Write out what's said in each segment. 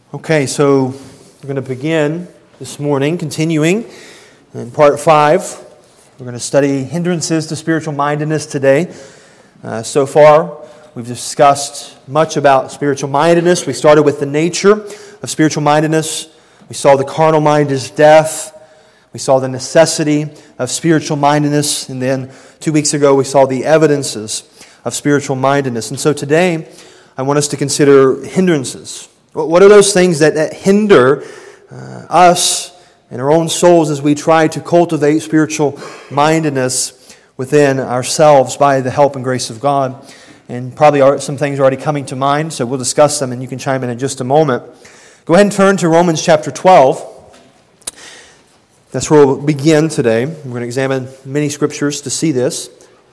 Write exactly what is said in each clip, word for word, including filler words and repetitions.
Okay, so we're going to begin this morning, continuing in part five. We're going to study hindrances to spiritual mindedness today. Uh, so far, we've discussed much about spiritual mindedness. We started with the nature of spiritual mindedness. We saw the carnal mind is death. We saw the necessity of spiritual mindedness. And then two weeks ago, we saw the evidences of spiritual mindedness. And so today, I want us to consider hindrances. What are those things that, that hinder uh, us and our own souls as we try to cultivate spiritual mindedness within ourselves by the help and grace of God? And probably are, some things are already coming to mind, so we'll discuss them and you can chime in in just a moment. Go ahead and turn to Romans chapter twelve. That's where we'll begin today. We're going to examine many scriptures to see this.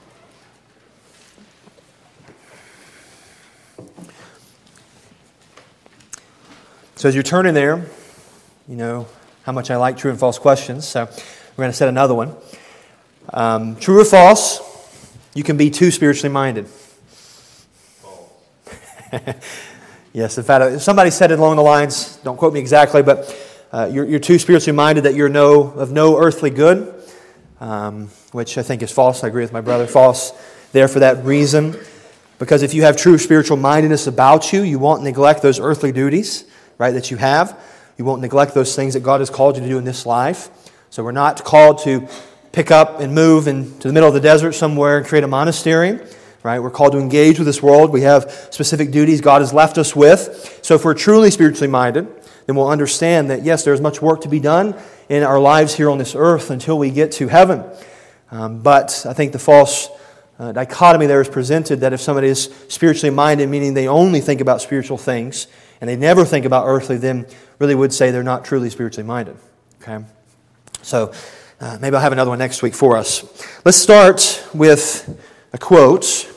So as you're turning there, you know how much I like true and false questions, so we're going to set another one. Um, true or false, you can be too spiritually minded. Yes, in fact, somebody said it along the lines, don't quote me exactly, but uh, you're, you're too spiritually minded that you're no of no earthly good, um, which I think is false. I agree with my brother. False there for that reason. Because if you have true spiritual mindedness about you, you won't neglect those earthly duties, right, that you have. You won't neglect those things that God has called you to do in this life. So we're not called to pick up and move into the middle of the desert somewhere and create a monastery, right? We're called to engage with this world. We have specific duties God has left us with. So if we're truly spiritually minded, then we'll understand that, yes, there's much work to be done in our lives here on this earth until we get to heaven. Um, but I think the false uh, dichotomy there is presented that if somebody is spiritually minded, meaning they only think about spiritual things, and they never think about earthly, then really would say they're not truly spiritually minded. Okay? So uh, maybe I'll have another one next week for us. Let's start with a quote,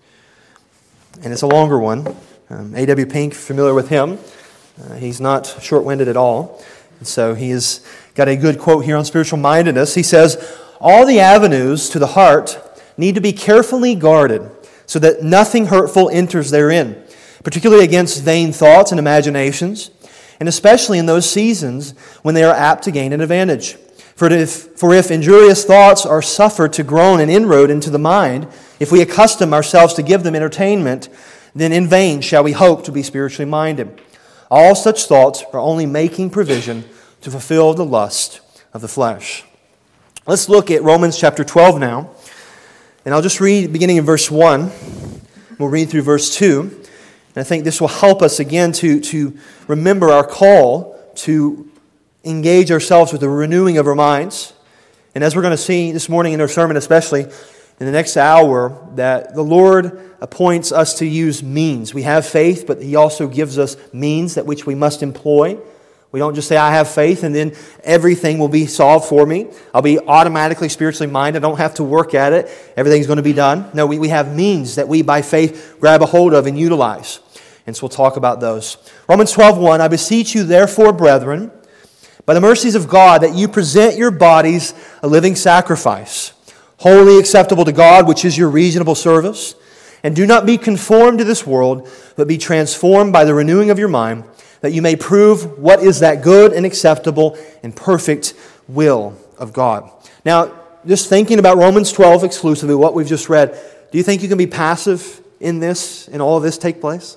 and it's a longer one. Um, A W Pink, familiar with him. Uh, he's not short-winded at all. And so he has got a good quote here on spiritual mindedness. He says, "All the avenues to the heart need to be carefully guarded so that nothing hurtful enters therein, particularly against vain thoughts and imaginations, and especially in those seasons when they are apt to gain an advantage. For if, for if injurious thoughts are suffered to groan and inroad into the mind, if we accustom ourselves to give them entertainment, then in vain shall we hope to be spiritually minded. All such thoughts are only making provision to fulfill the lust of the flesh." Let's look at Romans chapter twelve now, and I'll just read beginning in verse one. We'll read through verse two. And I think this will help us again to, to remember our call to engage ourselves with the renewing of our minds. And as we're going to see this morning in our sermon, especially in the next hour, that the Lord appoints us to use means. We have faith, but He also gives us means that which we must employ. We don't just say, I have faith, and then everything will be solved for me. I'll be automatically spiritually minded. I don't have to work at it. Everything's going to be done. No, we, we have means that we, by faith, grab a hold of and utilize. And so we'll talk about those. Romans twelve one, "I beseech you, therefore, brethren, by the mercies of God, that you present your bodies a living sacrifice, wholly acceptable to God, which is your reasonable service. And do not be conformed to this world, but be transformed by the renewing of your mind, that you may prove what is that good and acceptable and perfect will of God." Now, just thinking about Romans twelve exclusively, what we've just read, do you think you can be passive in this, in all of this take place?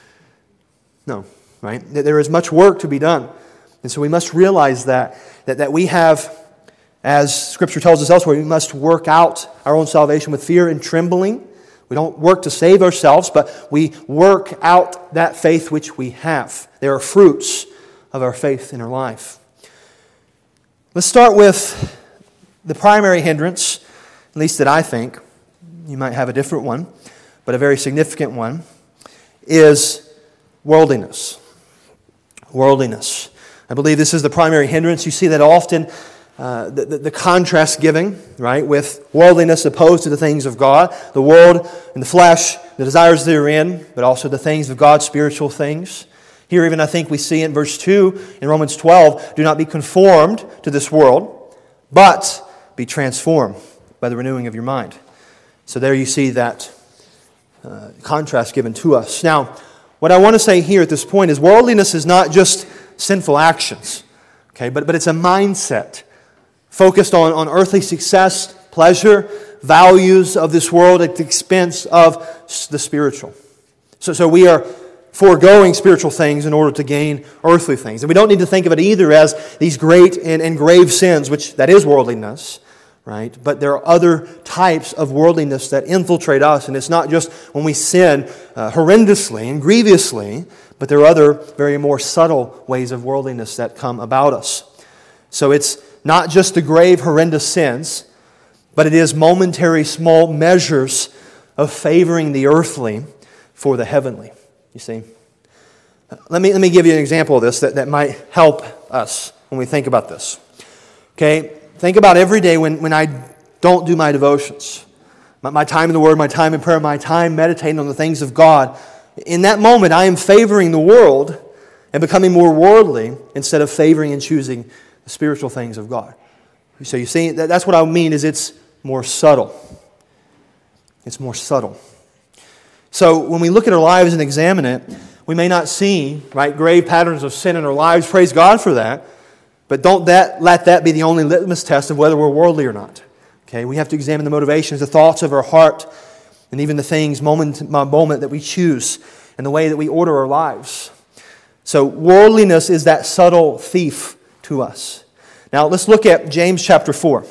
No, right? There is much work to be done. And so we must realize that, that, that we have, as Scripture tells us elsewhere, we must work out our own salvation with fear and trembling. We don't work to save ourselves, but we work out that faith which we have. There are fruits of our faith in our life. Let's start with the primary hindrance, at least that I think. You might have a different one, but a very significant one, is worldliness. Worldliness. I believe this is the primary hindrance. You see that often, uh, the, the, the contrast giving, right, with worldliness opposed to the things of God. The world and the flesh, the desires therein, but also the things of God, spiritual things. Here even I think we see in verse two in Romans twelve, "Do not be conformed to this world, but be transformed by the renewing of your mind." So there you see that uh, contrast given to us. Now, what I want to say here at this point is worldliness is not just sinful actions, okay, but, but it's a mindset focused on, on earthly success, pleasure, values of this world at the expense of the spiritual. So, so we are foregoing spiritual things in order to gain earthly things. And we don't need to think of it either as these great and, and grave sins, which that is worldliness, right? But there are other types of worldliness that infiltrate us, and it's not just when we sin uh, horrendously and grievously, but there are other very more subtle ways of worldliness that come about us. So it's not just the grave, horrendous sins, but it is momentary small measures of favoring the earthly for the heavenly. You see? Let me, let me give you an example of this that, that might help us when we think about this. Okay? Think about every day when, when I don't do my devotions. My, my time in the Word, my time in prayer, my time meditating on the things of God. In that moment, I am favoring the world and becoming more worldly instead of favoring and choosing the spiritual things of God. So you see, that, that's what I mean is it's more subtle. It's more subtle. So when we look at our lives and examine it, we may not see, right, grave patterns of sin in our lives. Praise God for that. But don't that let that be the only litmus test of whether we're worldly or not. Okay, we have to examine the motivations, the thoughts of our heart, and even the things moment by moment that we choose and the way that we order our lives. So worldliness is that subtle thief to us. Now let's look at James chapter four.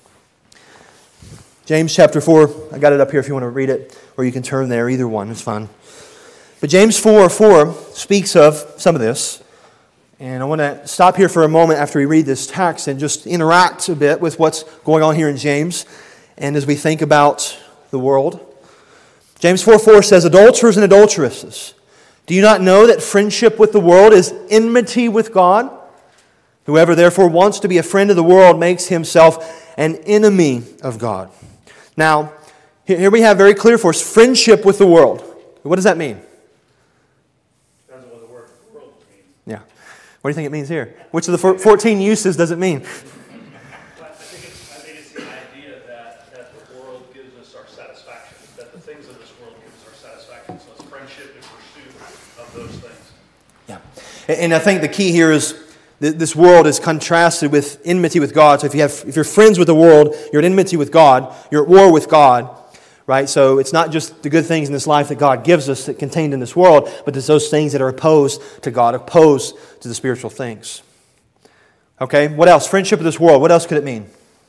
James chapter four, I got it up here if you want to read it, or you can turn there, either one, it's fine. But James four four speaks of some of this. And I want to stop here for a moment after we read this text and just interact a bit with what's going on here in James and as we think about the world. James four four says, "Adulterers and adulteresses, do you not know that friendship with the world is enmity with God? Whoever therefore wants to be a friend of the world makes himself an enemy of God." Now, here we have very clear for us, friendship with the world. What does that mean? Depends on what the word world means. Yeah. What do you think it means here? Which of the fourteen uses does it mean? I think it's, I think it's the idea that, that the world gives us our satisfaction, that the things of this world give us our satisfaction. So it's friendship and pursuit of those things. Yeah. And I think the key here is this world is contrasted with enmity with God. So if you have, if you're friends with the world, you're at enmity with God. You're at war with God, right? So it's not just the good things in this life that God gives us that contained in this world, but it's those things that are opposed to God, opposed to the spiritual things. Okay, what else? Friendship with this world. What else could it mean?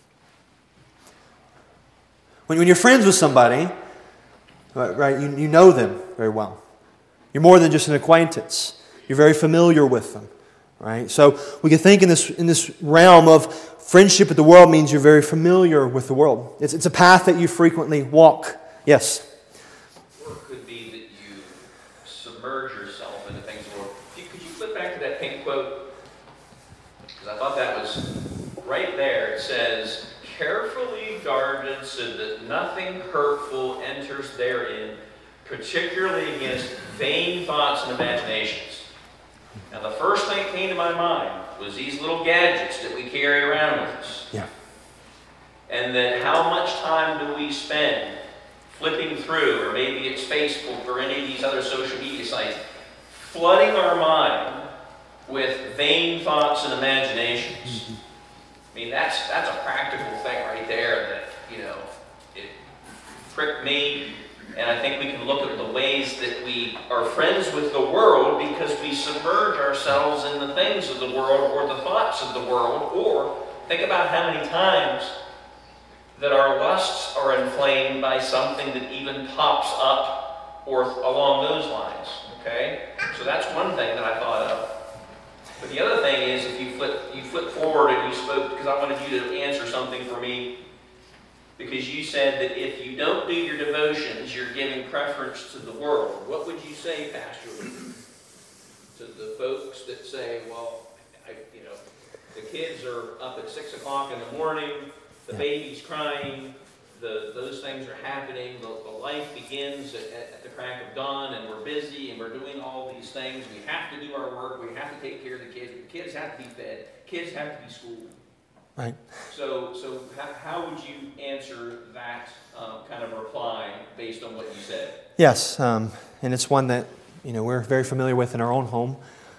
When, when you're friends with somebody, right, you, you know them very well. You're more than just an acquaintance. You're very familiar with them. Right? So we can think in this in this realm of friendship with the world means you're very familiar with the world. It's, it's a path that you frequently walk. Yes? Or it could be that you submerge yourself into things. Or could you flip back to that pink quote? Because I thought that was right there. It says, "Carefully guarded so that nothing hurtful enters therein, particularly against vain thoughts and imaginations." Now, the first thing that came to my mind was these little gadgets that we carry around with us. Yeah. And then how much time do we spend flipping through, or maybe it's Facebook or any of these other social media sites, flooding our mind with vain thoughts and imaginations. Mm-hmm. I mean, that's that's a practical thing right there that, you know, it pricked me. And I think we can look at the ways that we are friends with the world because we submerge ourselves in the things of the world or the thoughts of the world. Or think about how many times that our lusts are inflamed by something that even pops up or along those lines. Okay? So that's one thing that I thought of. But the other thing is, if you flip, you flip forward and you spoke, because I wanted you to answer something for me, because you said that if you don't do your devotions, you're giving preference to the world. What would you say, Pastor, to the folks that say, well, I, you know, the kids are up at six o'clock in the morning, the yeah. baby's crying, the, those things are happening, the, the life begins at, at the crack of dawn, and we're busy, and we're doing all these things. We have to do our work. We have to take care of the kids. The kids have to be fed. Kids have to be schooled. Right. So, so how, how would you answer that um, kind of reply based on what you said? Yes, um, and it's one that you know, we're very familiar with in our own home.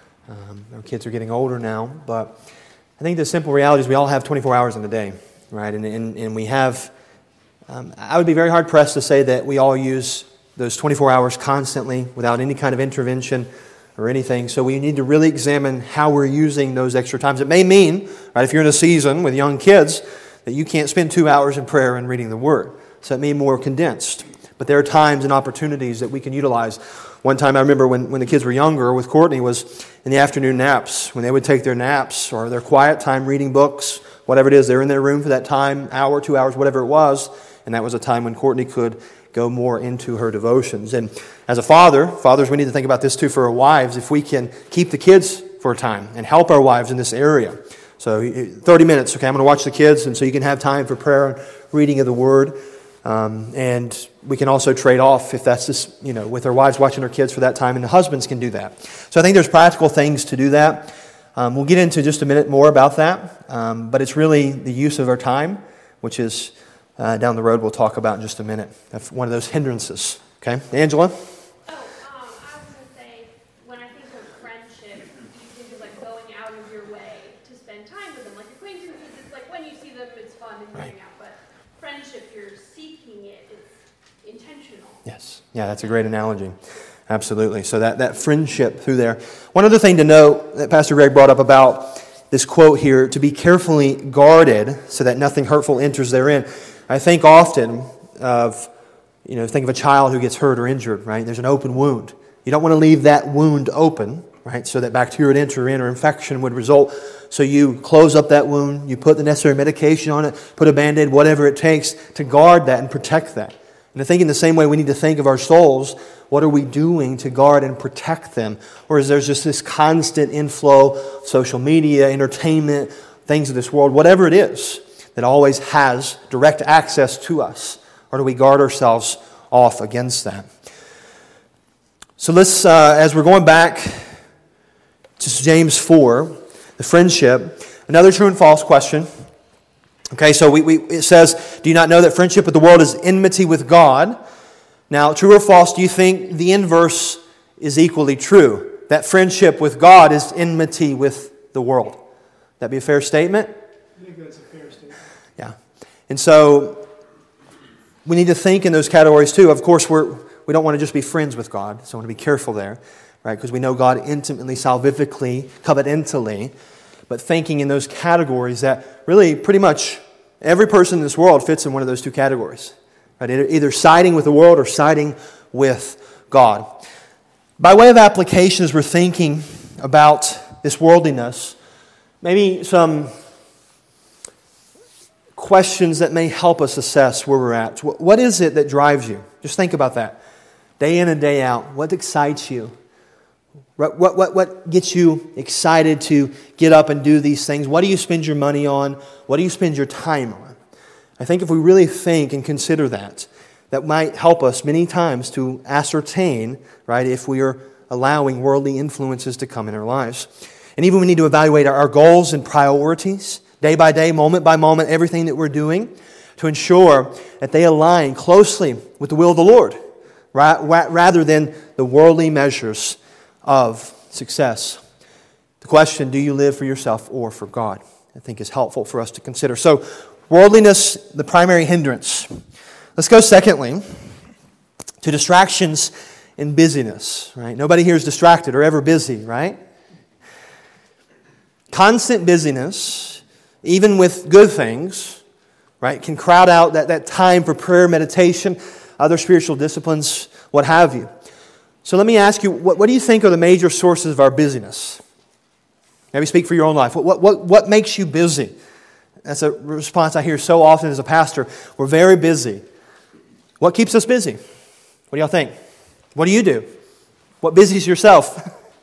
Um, our kids are getting older now, but I think the simple reality is we all have twenty-four hours in a day, right? And, and, and we have, um, I would be very hard pressed to say that we all use those twenty-four hours constantly without any kind of intervention or anything. So we need to really examine how we're using those extra times. It may mean, right, if you're in a season with young kids, that you can't spend two hours in prayer and reading the Word. So it may be more condensed. But there are times and opportunities that we can utilize. One time I remember when, when the kids were younger with Courtney was in the afternoon naps. When they would take their naps or their quiet time reading books, whatever it is, they're in their room for that time, hour, two hours, whatever it was. And that was a time when Courtney could go more into her devotions. And as a father, fathers, we need to think about this too for our wives. If we can keep the kids for a time and help our wives in this area. So thirty minutes, okay, I'm going to watch the kids, and so you can have time for prayer and reading of the Word. Um, and we can also trade off if that's just, you know, with our wives watching our kids for that time, and the husbands can do that. So I think there's practical things to do that. Um, we'll get into just a minute more about that, um, but it's really the use of our time, which is uh, down the road we'll talk about in just a minute. That's one of those hindrances. Okay, Angela? Oh, um, I was going to say, when I think of friendship, you think of like going out of your way to spend time with them. Like acquaintances, it's like when you see them, it's fun and Right. hang out. But friendship, you're seeking it. It's intentional. Yes. Yeah, that's a great analogy. Absolutely. So that, that friendship through there. One other thing to note that Pastor Greg brought up about this quote here, to be carefully guarded so that nothing hurtful enters therein. I think often of, you know, think of a child who gets hurt or injured, right? There's an open wound. You don't want to leave that wound open, right? So that bacteria would enter in or infection would result. So you close up that wound, you put the necessary medication on it, put a Band-Aid, whatever it takes to guard that and protect that. And I think in the same way we need to think of our souls, what are we doing to guard and protect them? Or is there just this constant inflow of social media, entertainment, things of this world, whatever it is, that always has direct access to us? Or do we guard ourselves off against that? So let's, uh, as we're going back to James four, the friendship, another true and false question. Okay, so we, we, it says, do you not know that friendship with the world is enmity with God? Now, true or false, do you think the inverse is equally true? That friendship with God is enmity with the world? That be a fair statement? I think that's a fair statement. Yeah. And so we need to think in those categories too. Of course, we're, we don't want to just be friends with God, so I want to be careful there, right? Because we know God intimately, salvifically, covenantally, but thinking in those categories that really pretty much every person in this world fits in one of those two categories, right? Either siding with the world or siding with God. By way of application, as we're thinking about this worldliness, maybe some questions that may help us assess where we're at. What is it that drives you? Just think about that. Day in and day out, what excites you? What, what, what, what gets you excited to get up and do these things? What do you spend your money on? What do you spend your time on? I think if we really think and consider that, that might help us many times to ascertain, right, if we are allowing worldly influences to come in our lives. And even we need to evaluate our goals and priorities, day by day, moment by moment, everything that we're doing, to ensure that they align closely with the will of the Lord, rather than the worldly measures of success. The question, do you live for yourself or for God? I think is helpful for us to consider. So, worldliness, the primary hindrance. Let's go secondly to distractions and busyness, right? Nobody here is distracted or ever busy, right? Constant busyness, even with good things, right, can crowd out that, that time for prayer, meditation, other spiritual disciplines, what have you. So let me ask you, what, what do you think are the major sources of our busyness? Maybe speak for your own life. What, what, what makes you busy? That's a response I hear so often as a pastor. We're very busy. What keeps us busy? What do y'all think? What do you do? What busies yourself?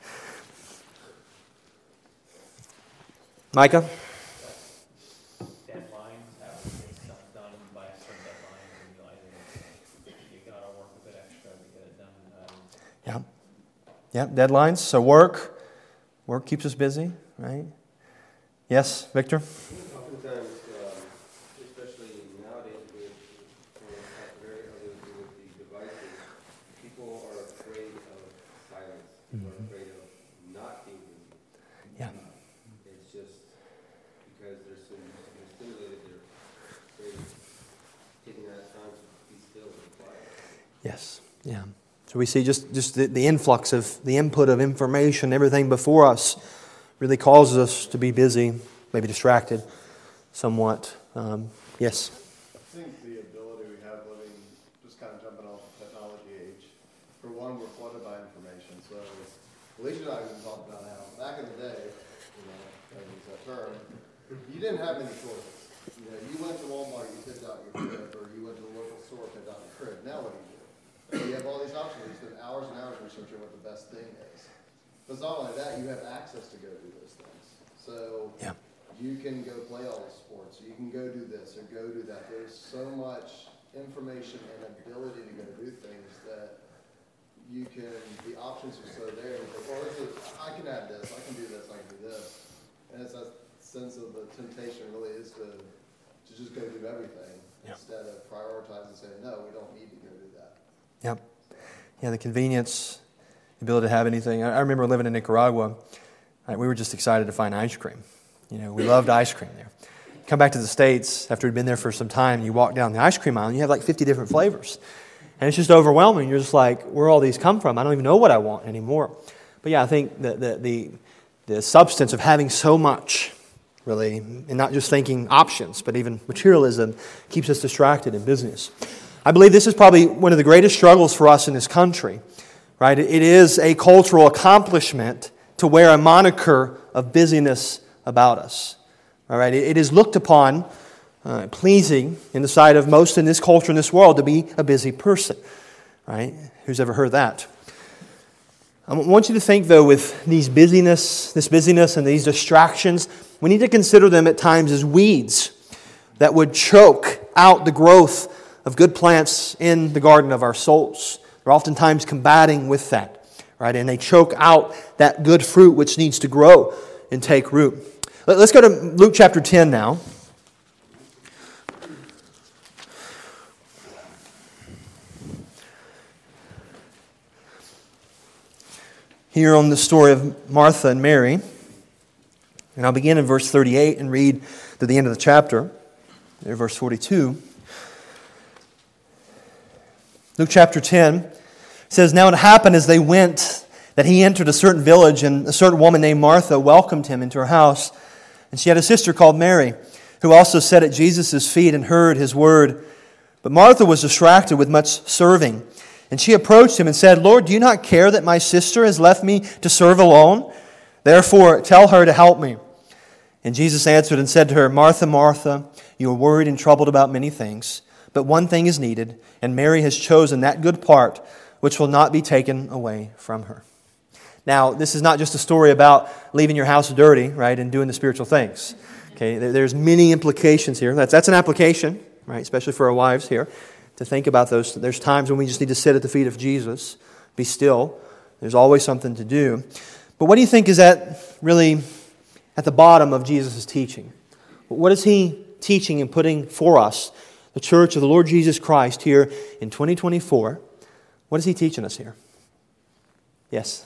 Micah? Deadlines, how to get stuff done by a certain deadline, and realizing you gotta work a bit extra to get it done. Um, Yeah. Yeah, deadlines. So work. Work keeps us busy, right? Yes, Victor? Oftentimes, um, especially nowadays with, uh, very other with the devices, people are afraid of silence. so you- you're stimulated, they're very, taking that time to be still and quiet. Yes, yeah. So we see just, just the, the influx of the input of information, everything before us really causes us to be busy, maybe distracted somewhat. Um, yes? I think the ability we have living, just kind of jumping off the technology age, for one, we're flooded by information. So Alicia and I have been talking about how back in the day, you know, I use that term, you didn't have many choices. You know, you went to Walmart, you picked out your crib, or you went to the local store, picked out your crib. Now what do you do? You have all these options. You spend hours and hours researching what the best thing is. But it's not only that, you have access to go do those things. So Yeah. you can go play all the sports. You can go do this or go do that. There's so much information and ability to go do things that you can, the options are so there. You think, well, this is, I can add this, I can do this, I can do this. And it's that sense of the temptation really is to, to just go do everything Yeah. instead of prioritizing and saying, no, we don't need to go do that. Yep. Yeah, the convenience, the ability to have anything. I I remember living in Nicaragua. Right, we were just excited to find ice cream. You know, we loved ice cream there. Come back to the States after we'd been there for some time, you walk down the ice cream aisle and you have like fifty different flavors. And it's just overwhelming. You're just like, where all these come from? I don't even know what I want anymore. But yeah, I think that the, the, the substance of having so much, really, and not just thinking options, but even materialism, keeps us distracted in business. I believe this is probably one of the greatest struggles for us in this country, right? It is a cultural accomplishment to wear a moniker of busyness about us, all right? It is looked upon uh, pleasing in the sight of most in this culture, in this world, to be a busy person, right? Who's ever heard that? I want you to think, though, with these busyness, this busyness and these distractions, we need to consider them at times as weeds that would choke out the growth of good plants in the garden of our souls. They're oftentimes combating with that, right? And they choke out that good fruit which needs to grow and take root. Let's go to Luke chapter ten now. Here on the story of Martha and Mary. And I'll begin in verse thirty-eight and read to the end of the chapter. There, verse forty-two. Luke chapter ten says, "Now it happened as they went that he entered a certain village, and a certain woman named Martha welcomed him into her house. And she had a sister called Mary, who also sat at Jesus' feet and heard his word. But Martha was distracted with much serving. And she approached him and said, 'Lord, do you not care that my sister has left me to serve alone? Therefore, tell her to help me.' And Jesus answered and said to her, 'Martha, Martha, you are worried and troubled about many things. But one thing is needed, and Mary has chosen that good part which will not be taken away from her.'" Now, this is not just a story about leaving your house dirty, right, and doing the spiritual things. Okay, there's many implications here. That's that's an application, right, especially for our wives here, to think about those. There's times when we just need to sit at the feet of Jesus, be still. There's always something to do. But what do you think is at really at the bottom of Jesus' teaching? What is he teaching and putting for us, the church of the Lord Jesus Christ here in twenty twenty-four? What is he teaching us here? Yes?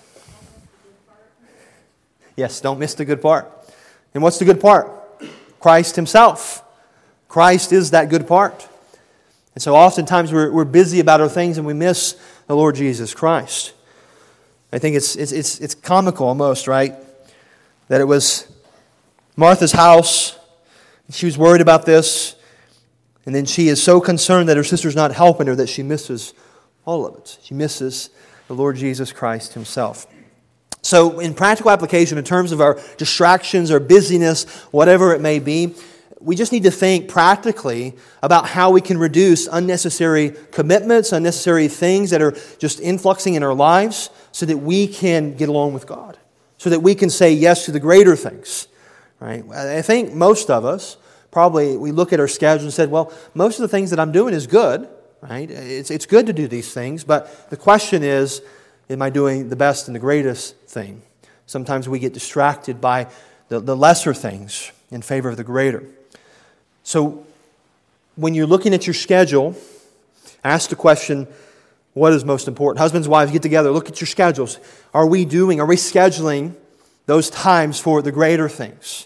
Yes, don't miss the good part. And what's the good part? Christ himself. Christ is that good part. And so oftentimes we're, we're busy about our things and we miss the Lord Jesus Christ. I think it's, it's, it's, it's comical almost, right? That it was Martha's house. She was worried about this. And then she is so concerned that her sister's not helping her that she misses all of it. She misses the Lord Jesus Christ himself. So in practical application, in terms of our distractions or busyness, whatever it may be, we just need to think practically about how we can reduce unnecessary commitments, unnecessary things that are just influxing in our lives so that we can get along with God, so that we can say yes to the greater things. Right? I think most of us probably, we look at our schedule and said, well, most of the things that I'm doing is good. Right? It's, it's good to do these things, but the question is, am I doing the best and the greatest thing? Sometimes we get distracted by the, the lesser things in favor of the greater. So when you're looking at your schedule, ask the question, what is most important? Husbands, wives, get together, look at your schedules. Are we doing, are we scheduling those times for the greater things?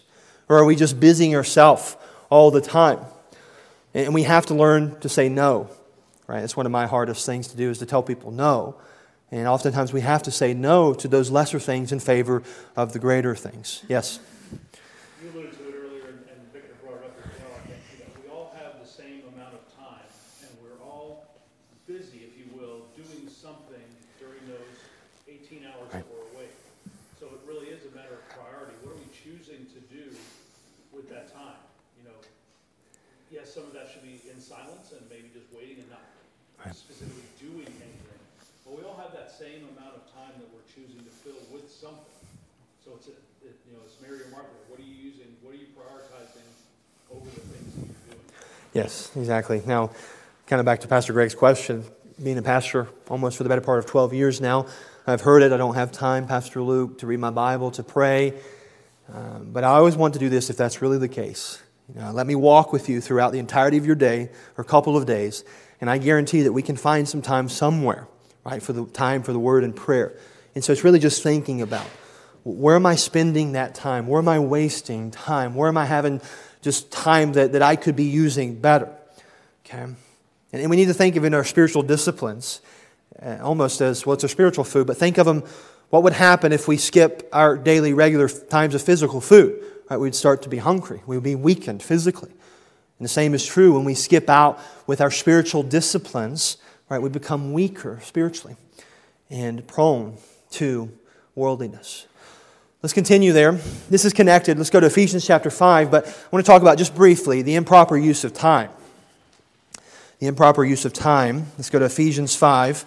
Or are we just busying ourselves all the time? And we have to learn to say no. Right? It's one of my hardest things to do, is to tell people no. And oftentimes we have to say no to those lesser things in favor of the greater things. Yes? You alluded to it earlier, and and Victor brought it up as well. I think, you know, we all have the same amount of time, and we're all busy, if you will, doing something during those eighteen hours that we're awake. So it really is a matter of priority. What are we choosing to do with that time? You know, yes, some of that should be in silence and maybe just waiting and not specifically doing anything. But we all have that same amount of time that we're choosing to fill with something. So it's, a, it, you know, it's Mary or Martha. What are you using? What are you prioritizing over the things that you're doing? Yes, exactly. Now, kind of back to Pastor Greg's question, being a pastor almost for the better part of twelve years now, I've heard it. I don't have time, Pastor Luke, to read my Bible, to pray. Um, but I always want to do this if that's really the case. You know, let me walk with you throughout the entirety of your day or a couple of days, and I guarantee that we can find some time somewhere, right, for the time for the Word and prayer. And so it's really just thinking about, where am I spending that time? Where am I wasting time? Where am I having just time that, that I could be using better? Okay, and, and we need to think of in our spiritual disciplines uh, almost as, well, it's a spiritual food, but think of them, what would happen if we skip our daily regular times of physical food? Right, we'd start to be hungry. We'd be weakened physically. And the same is true when we skip out with our spiritual disciplines. Right, we become weaker spiritually and prone to worldliness. Let's continue there. This is connected. Let's go to Ephesians chapter five, but I want to talk about just briefly the improper use of time. The improper use of time. Let's go to Ephesians five.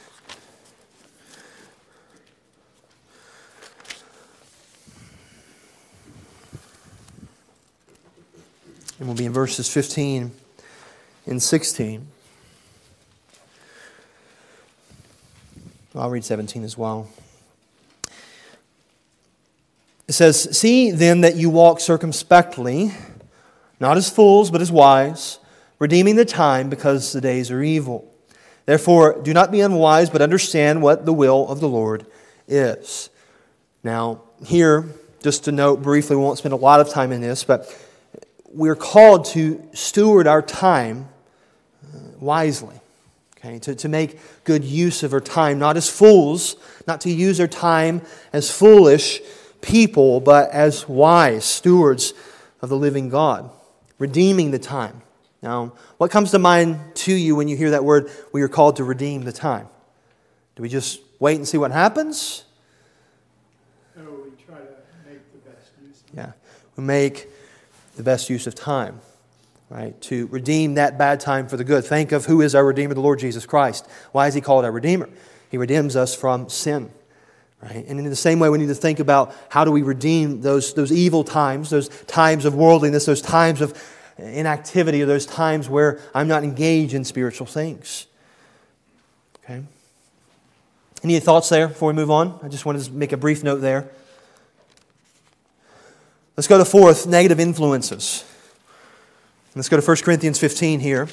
And we'll be in verses fifteen and sixteen. I'll read seventeen as well. It says, "See then that you walk circumspectly, not as fools, but as wise, redeeming the time, because the days are evil. Therefore, do not be unwise, but understand what the will of the Lord is." Now, here, just to note briefly, we won't spend a lot of time in this, but we're called to steward our time wisely. Okay, to, to make good use of our time, not as fools, not to use our time as foolish people, but as wise stewards of the living God, redeeming the time. Now, what comes to mind to you when you hear that word, we are called to redeem the time? Do we just wait and see what happens? No, we try to make the best use of it. Yeah, we make the best use of time. Right, to redeem that bad time for the good. Think of who is our Redeemer, the Lord Jesus Christ. Why is He called our Redeemer? He redeems us from sin. Right? And in the same way, we need to think about how do we redeem those, those evil times, those times of worldliness, those times of inactivity, or those times where I'm not engaged in spiritual things. Okay. Any thoughts there before we move on? I just wanted to make a brief note there. Let's go to fourth, negative influences. Let's go to First Corinthians fifteen here.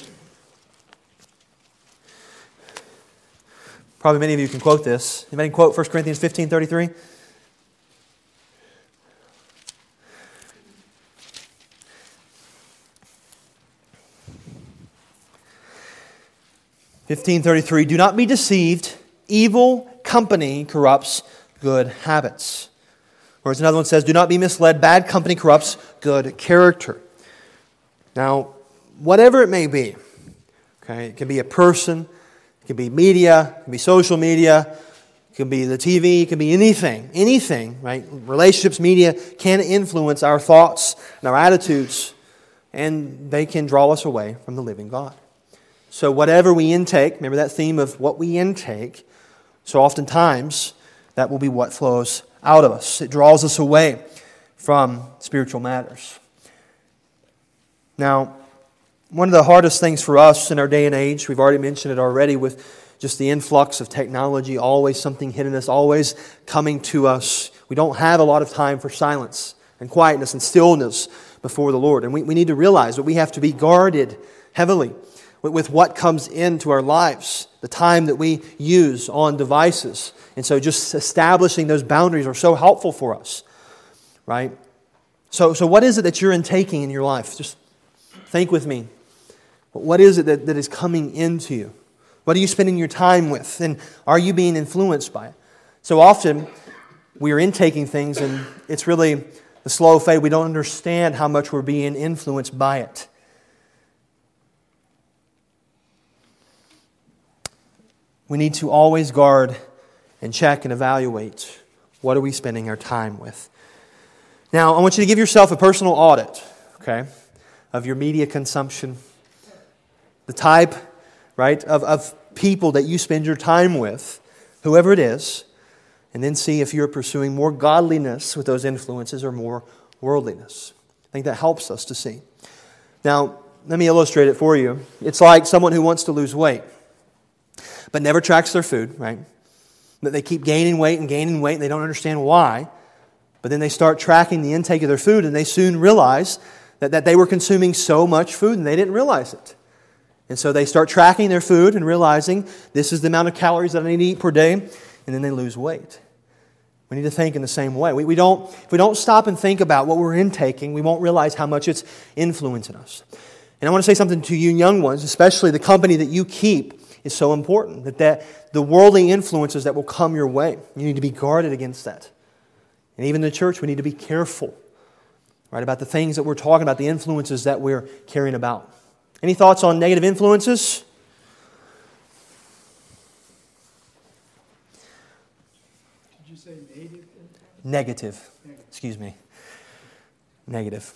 Probably many of you can quote this. Anybody can quote First Corinthians fifteen thirty-three? fifteen thirty-three, "Do not be deceived. Evil company corrupts good habits." Whereas another one says, "Do not be misled. Bad company corrupts good character." Now, whatever it may be, okay, it can be a person, it can be media, it can be social media, it can be the T V, it can be anything, anything, right? Relationships, media can influence our thoughts and our attitudes, and they can draw us away from the living God. So whatever we intake, remember that theme of what we intake, so oftentimes that will be what flows out of us. It draws us away from spiritual matters. Now, one of the hardest things for us in our day and age, we've already mentioned it already, with just the influx of technology, always something hitting us, always coming to us. We don't have a lot of time for silence and quietness and stillness before the Lord. And we, we need to realize that we have to be guarded heavily with, with what comes into our lives, the time that we use on devices. And so just establishing those boundaries are so helpful for us, right? So, so what is it that you're intaking in your life? Just think with me. What is it that, that is coming into you? What are you spending your time with? And are you being influenced by it? So often, we are intaking things and it's really the slow fade. We don't understand how much we're being influenced by it. We need to always guard and check and evaluate what are we spending our time with. Now, I want you to give yourself a personal audit, okay, of your media consumption, the type, right, of, of people that you spend your time with, whoever it is, and then see if you're pursuing more godliness with those influences or more worldliness. I think that helps us to see. Now, let me illustrate it for you. It's like someone who wants to lose weight, but never tracks their food, right? That they keep gaining weight and gaining weight, and they don't understand why. But then they start tracking the intake of their food, and they soon realize that, that they were consuming so much food, and they didn't realize it. And so they start tracking their food and realizing this is the amount of calories that I need to eat per day, and then they lose weight. We need to think in the same way. We, we don't, if we don't stop and think about what we're intaking, we won't realize how much it's influencing us. And I want to say something to you young ones, especially the company that you keep is so important, that, that the worldly influences that will come your way, you need to be guarded against that. And even in the church, we need to be careful, right, about the things that we're talking about, the influences that we're carrying about. Any thoughts on negative influences? Did you say native? Negative. Negative. Excuse me. Negative.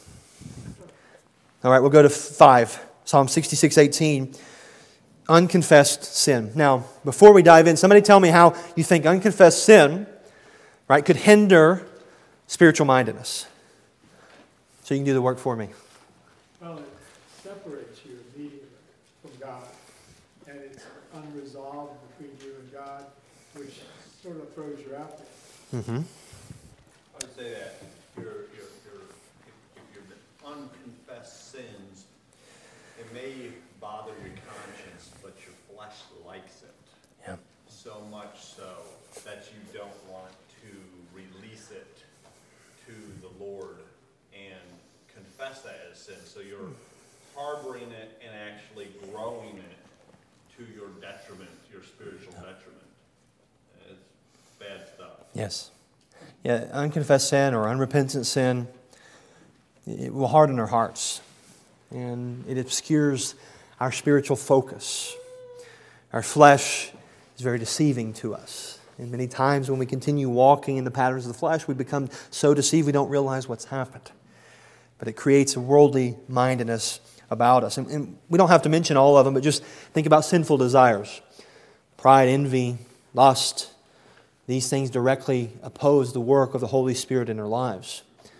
All right, we'll go to five. Psalm sixty-six eighteen. Unconfessed sin. Now, before we dive in, somebody tell me how you think unconfessed sin, right, could hinder spiritual mindedness. So you can do the work for me. Well, it separates you immediately from God, and it's unresolved between you and God, which sort of throws you out there. Mm-hmm. I would say that your, your, your, if, if your unconfessed sins, it may bother your conscience, but your flesh likes it. Yeah. So much so that you don't want to release it to the Lord and confess that as sin. So you're harboring it and actually growing it to your detriment, your spiritual detriment. It's bad stuff. Yes. Yeah, unconfessed sin or unrepentant sin, it will harden our hearts. And it obscures our spiritual focus. Our flesh is very deceiving to us. And many times when we continue walking in the patterns of the flesh, we become so deceived we don't realize what's happened. But it creates a worldly mindedness about us. And, and we don't have to mention all of them, but just think about sinful desires. Pride, envy, lust. These things directly oppose the work of the Holy Spirit in our lives.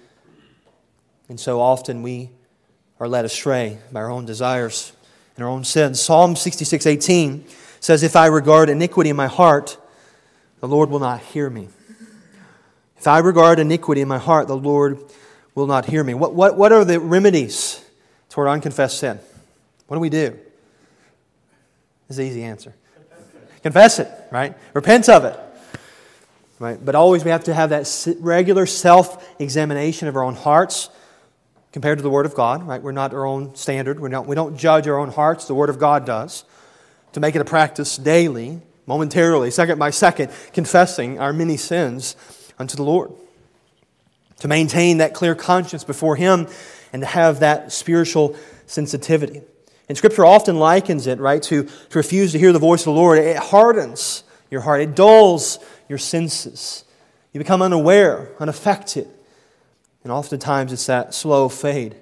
And so often we are led astray by our own desires and our own sins. Psalm sixty-six eighteen says, "If I regard iniquity in my heart, the Lord will not hear me." If I regard iniquity in my heart, the Lord will not hear me. What, what, what are the remedies toward unconfessed sin? What do we do? It's an easy answer. Confess it, right? Repent of it. Right? But always we have to have that regular self-examination of our own hearts compared to the Word of God. Right? We're not our own standard. We're not, we don't judge our own hearts. The Word of God does. To make it a practice daily, momentarily, second by second, confessing our many sins unto the Lord. To maintain that clear conscience before Him and to have that spiritual sensitivity. And Scripture often likens it, right, to, to refuse to hear the voice of the Lord. It hardens your heart. It dulls your senses. You become unaware, unaffected. And oftentimes it's that slow fade.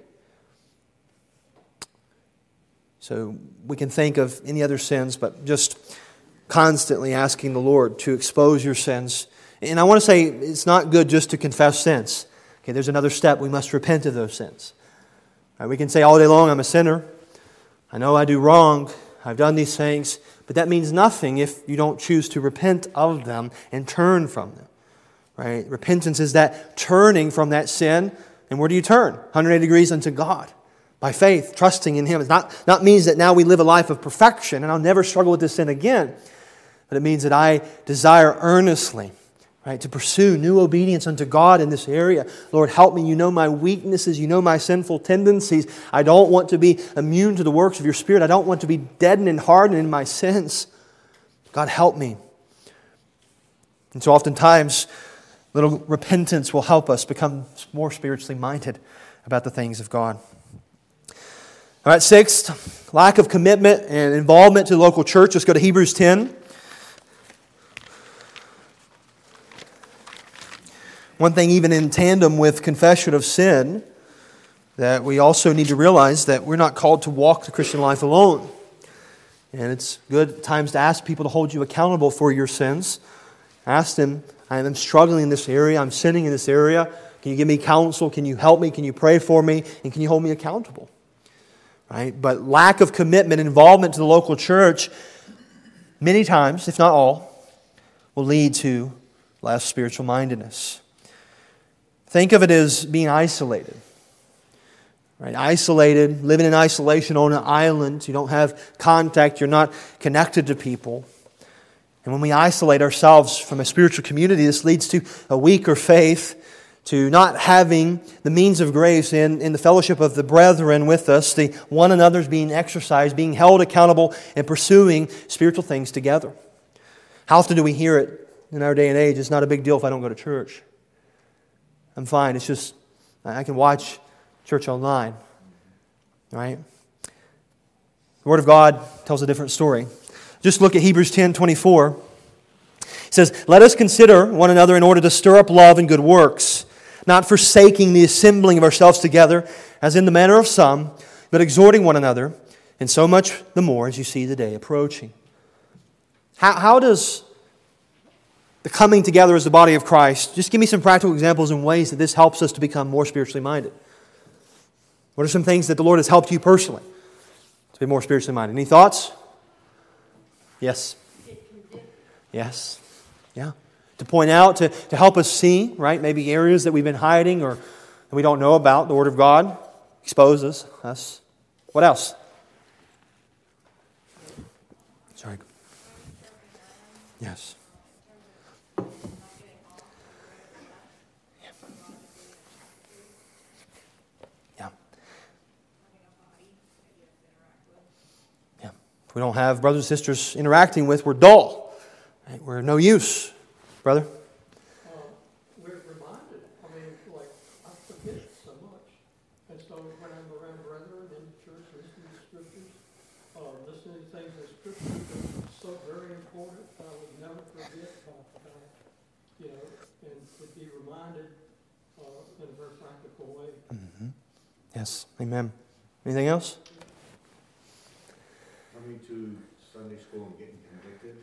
So we can think of any other sins, but just constantly asking the Lord to expose your sins. And I want to say it's not good just to confess sins. Okay, there's another step. We must repent of those sins. Right, we can say all day long, I'm a sinner. I know I do wrong. I've done these things. But that means nothing if you don't choose to repent of them and turn from them. Right? Repentance is that turning from that sin. And where do you turn? one hundred eighty degrees unto God. By faith, trusting in Him. It's not, not means that now we live a life of perfection and I'll never struggle with this sin again. But it means that I desire earnestly right? To pursue new obedience unto God in this area. Lord, help me. You know my weaknesses. You know my sinful tendencies. I don't want to be immune to the works of your Spirit. I don't want to be deadened and hardened in my sins. God, help me. And so oftentimes, little repentance will help us become more spiritually minded about the things of God. All right, sixth, lack of commitment and involvement to the local church. Let's go to Hebrews ten. One thing, even in tandem with confession of sin, that we also need to realize that we're not called to walk the Christian life alone. And it's good at times to ask people to hold you accountable for your sins. Ask them, I am struggling in this area, I'm sinning in this area. Can you give me counsel? Can you help me? Can you pray for me? And can you hold me accountable? Right? But lack of commitment, involvement to the local church, many times, if not all, will lead to less spiritual mindedness. Think of it as being isolated. Right? Isolated, living in isolation on an island. You don't have contact. You're not connected to people. And when we isolate ourselves from a spiritual community, this leads to a weaker faith, to not having the means of grace in, in the fellowship of the brethren with us, the one another's being exercised, being held accountable, and pursuing spiritual things together. How often do we hear it in our day and age? It's not a big deal if I don't go to church. I'm fine. It's just, I can watch church online. Right? The Word of God tells a different story. Just look at Hebrews ten twenty-four. It says, let us consider one another in order to stir up love and good works, not forsaking the assembling of ourselves together, as in the manner of some, but exhorting one another, and so much the more as you see the day approaching. How, how does the coming together as the body of Christ, just give me some practical examples and ways that this helps us to become more spiritually minded. What are some things that the Lord has helped you personally to be more spiritually minded? Any thoughts? Yes. Yes. Yeah. To point out, to, to help us see, right? Maybe areas that we've been hiding or that we don't know about. The Word of God exposes us. What else? Sorry. Yes. Yeah. Yeah. If we don't have brothers and sisters interacting with, we're dull. Right? We're no use. Brother? Uh, we're reminded, I mean, like, I forget so much. And so when I'm around brethren in the church, listening to scriptures, uh, listening to things in scripture that's so very important, I would never forget about, about you know, and to be reminded uh, in a very practical way. Mm-hmm. Yes. Amen. Anything else? Coming to Sunday school and getting convicted.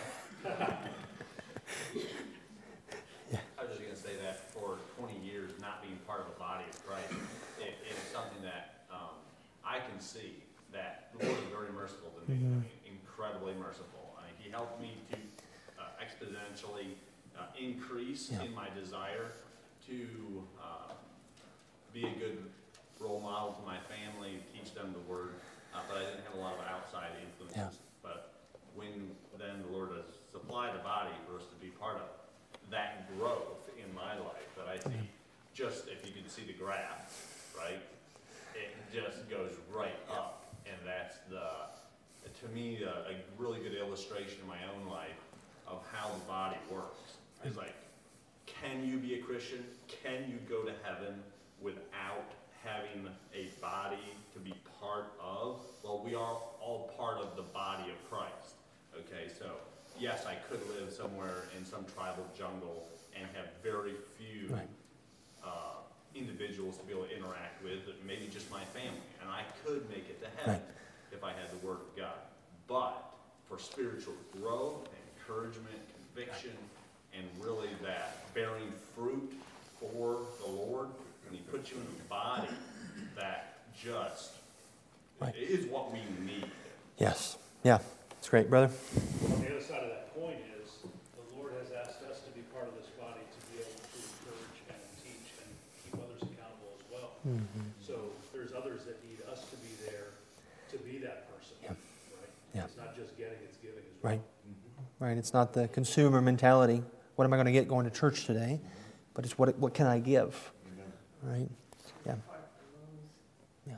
Yeah. I was just going to say that for twenty years, not being part of the body of Christ, it, it's something that um, I can see that the Lord is very merciful to me. Mm-hmm. I mean, incredibly merciful. I mean, He helped me to uh, exponentially uh, increase yeah. in my desire to uh, be a good role model to my family, teach them the Word, uh, but I didn't have a lot of outside influences. Yeah. But when then the Lord has supplied a body for us to be part of, that growth in my life that I see, just if you can see the graph, right, it just goes right up. And that's the, to me, a, a really good illustration in my own life of how the body works. It's like, can you be a Christian? Can you go to heaven without having a body to be part of? Well, we are all part of the body of Christ. Okay, so yes, I could live somewhere in some tribal jungle and have very few right. uh, individuals to be able to interact with, maybe just my family, and I could make it to heaven right. if I had the Word of God. But for spiritual growth, encouragement, conviction, and really that bearing fruit for the Lord, when He puts you in a body that just right. is what we need. Yes. Yeah. That's great, brother. On the other side of that coin is the Lord has asked us to be part of this body to be able to encourage and teach and keep others accountable as well. Mm-hmm. So there's others that need us to be there to be that person. Yeah. Right? Yeah. It's not just getting, it's giving as well. Right. Mm-hmm. Right. It's not the consumer mentality. what am I going to get going to church today, but it's what what can I give, right? Yeah. Yeah.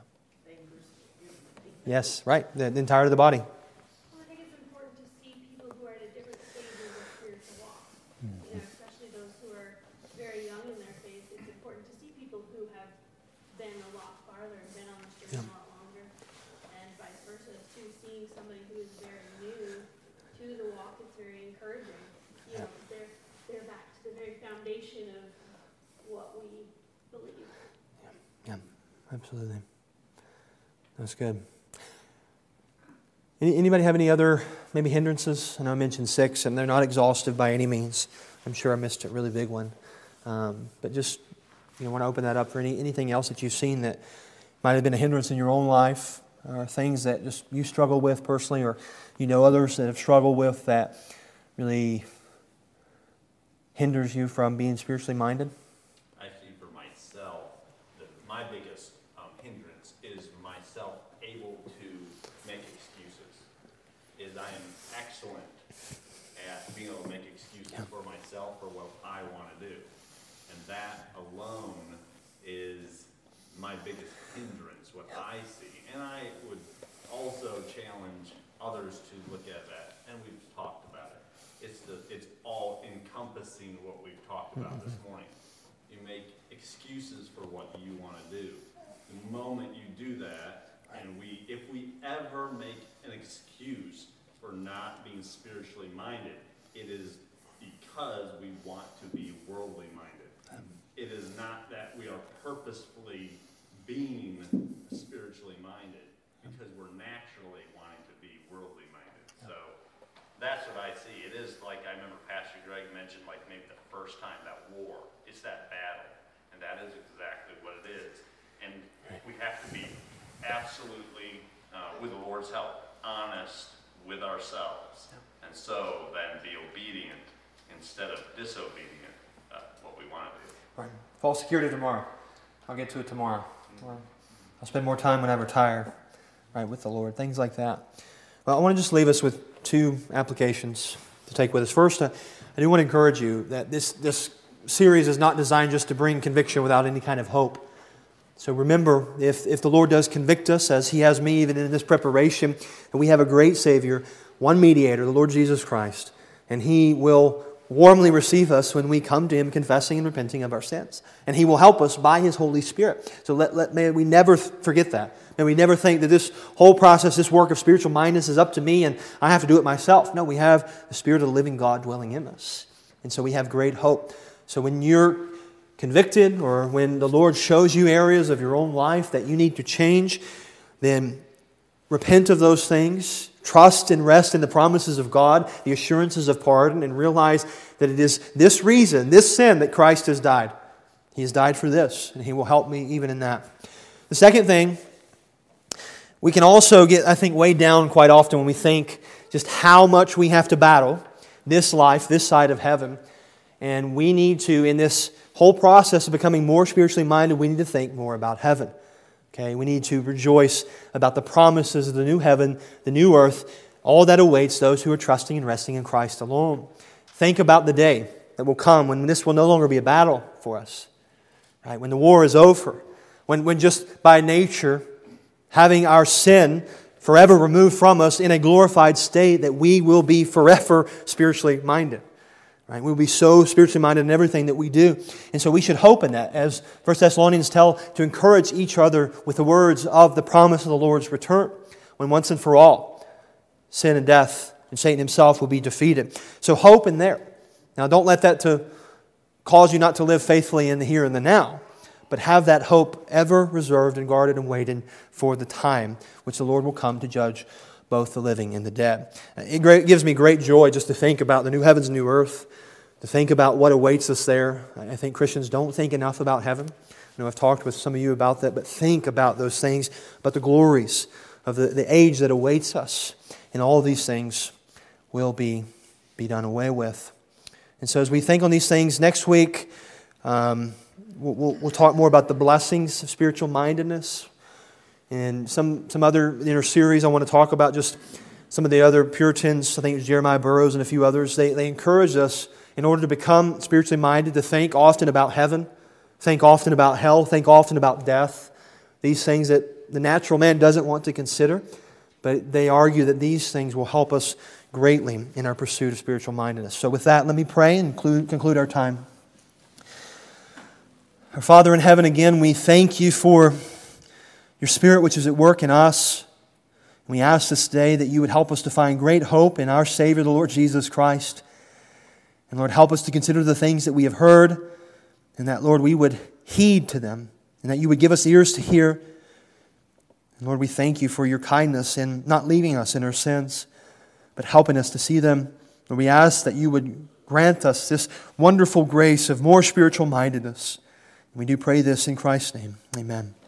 Yes, right. The, the entirety of the body. Well, I think it's important to see people who are at a different stage in their spiritual walk. You know, especially those who are very young in their faith. It's important to see people who have been a lot farther and been on this journey a lot longer, and vice versa. Too, seeing somebody who is very new to the walk, it's very encouraging. You know, they're they're back to the very foundation of what we believe. Yeah, absolutely. That's good. Any, anybody have any other maybe hindrances? I know I mentioned six, and they're not exhaustive by any means. I'm sure I missed a really big one. Um, but just, you know, want to open that up for any anything else that you've seen that might have been a hindrance in your own life, or things that just you struggle with personally, or you know others that have struggled with that really hinders you from being spiritually minded? I see for myself that my biggest um, hindrance is myself able to make excuses. Is I am excellent at being able to make excuses yeah. for myself for what I want to do. And that alone is my biggest hindrance, what I see. And I would also challenge others to look at that. And we've talked about it. It's the it's all encompassing what we've talked about this morning. You make excuses for what you want to do. The moment you do that, and we if we ever make an excuse for not being spiritually minded, it is because we want to be worldly minded. It is not that we are purposefully being spiritually minded, because we're naturally wanting to be worldly minded. So that's what I see. It is like, I remember Pastor Greg mentioned, like maybe the first time, that war. It's that battle. And that is exactly what it is. And we have to be absolutely, uh, with the Lord's help, honest with ourselves. And so then be obedient instead of disobedient, uh, what we want to do. Right. Fall security tomorrow. I'll get to it tomorrow. Tomorrow. I'll spend more time when I retire, right, with the Lord. Things like that. Well, I want to just leave us with two applications to take with us. First, uh, I do want to encourage you that this, this series is not designed just to bring conviction without any kind of hope. So remember, if, if the Lord does convict us, as He has me even in this preparation, and we have a great Savior, one mediator, the Lord Jesus Christ, and He will warmly receive us when we come to Him confessing and repenting of our sins. And He will help us by His Holy Spirit. So let, let may we never forget that. May we never think that this whole process, this work of spiritual mindedness is up to me and I have to do it myself. No, we have the Spirit of the living God dwelling in us. And so we have great hope. So when you're convicted, or when the Lord shows you areas of your own life that you need to change, then repent of those things. Trust and rest in the promises of God, the assurances of pardon, and realize that it is this reason, this sin, that Christ has died. He has died for this, and He will help me even in that. The second thing, we can also get, I think, weighed down quite often when we think just how much we have to battle this life, this side of heaven. And we need to, in this whole process of becoming more spiritually minded, we need to think more about heaven. Okay, we need to rejoice about the promises of the new heaven, the new earth, all that awaits those who are trusting and resting in Christ alone. Think about the day that will come when this will no longer be a battle for us. Right? When the war is over. When, when just by nature, having our sin forever removed from us in a glorified state, that we will be forever spiritually minded. Right? We'll be so spiritually minded in everything that we do. And so we should hope in that, as First Thessalonians tell, to encourage each other with the words of the promise of the Lord's return, when once and for all, sin and death and Satan himself will be defeated. So hope in there. Now don't let that to cause you not to live faithfully in the here and the now, but have that hope ever reserved and guarded and waiting for the time which the Lord will come to judge both the living and the dead. It gives me great joy just to think about the new heavens and new earth, to think about what awaits us there. I think Christians don't think enough about heaven. I know I've talked with some of you about that, but think about those things, about the glories of the, the age that awaits us. And all of these things will be, be done away with. And so as we think on these things next week, um, we'll, we'll, we'll talk more about the blessings of spiritual mindedness. And some, some other in our series, I want to talk about just some of the other Puritans. I think it was Jeremiah Burroughs and a few others. They, they encouraged us in order to become spiritually minded, to think often about heaven, think often about hell, think often about death. These things that the natural man doesn't want to consider, but they argue that these things will help us greatly in our pursuit of spiritual mindedness. So with that, let me pray and conclude, conclude our time. Our Father in heaven, again, we thank you for your Spirit which is at work in us. We ask this day that you would help us to find great hope in our Savior, the Lord Jesus Christ. And Lord, help us to consider the things that we have heard, and that, Lord, we would heed to them, and that you would give us ears to hear. And Lord, we thank you for your kindness in not leaving us in our sins, but helping us to see them. Lord, we ask that you would grant us this wonderful grace of more spiritual mindedness. And we do pray this in Christ's name. Amen.